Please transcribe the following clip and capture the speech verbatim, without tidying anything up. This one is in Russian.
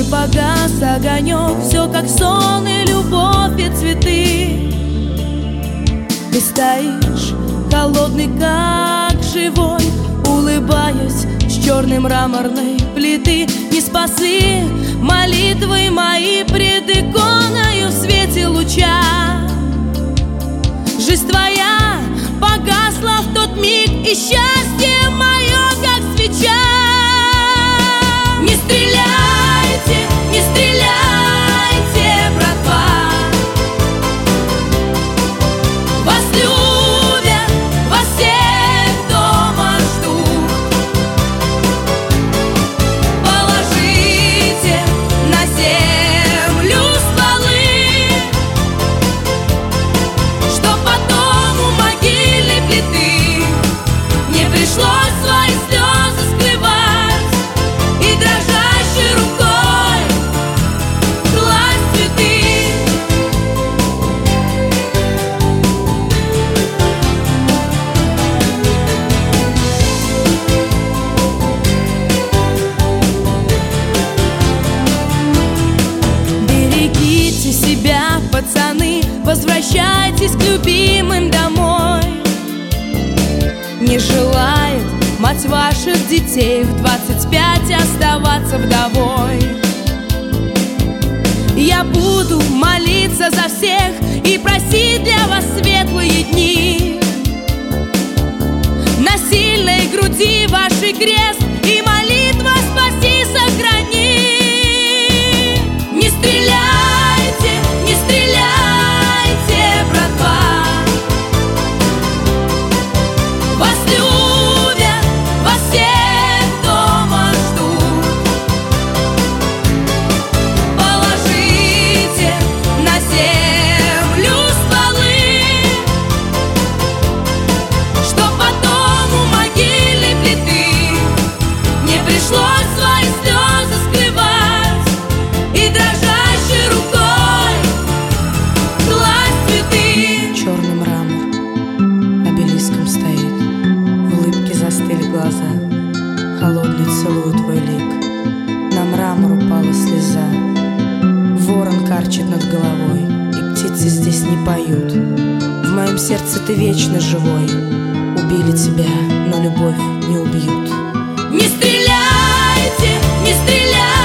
и погас огонек. Все как сон и любовь и цветы. Ты стоишь холодный, как живой, улыбаясь с черной мраморной плиты. Не спасли молитвы мои пред иконою в свете луча. Жизнь твоя погасла в тот миг, и счастье мое, как свеча. Не стреляйте, не стреляйте, братва, вас любят, вас всех дома ждут. Положите на землю стволы, чтоб потом у могильной плиты не пришлось свои слезы скрывать и дрожащей рукой класть цветы. Берегите себя, пацаны, возвращайтесь к любимым домой. Не желает мать ваших детей в двадцать пять оставаться вдовой. Я буду молиться за всех и просить для вас светлые дни. На сильной груди вашей крест и молитва спаси, сохрани. Не стреляйте, не стреляйте, братва, вас любят, вас всех дома ждут. Положите на землю стволы, чтоб потом у могильной плиты не пришлось свои слезы скрывать и дрожащей рукой класть цветы. Черный мрамор обелиском стоит, в улыбке застыли глаза, холодный целует твой лик. На мрамор упала слеза, ворон карчет над головой, и птицы здесь не поют. В моем сердце ты вечно живой, убили тебя, но любовь не убьют. Не стреляйте, не стреляйте,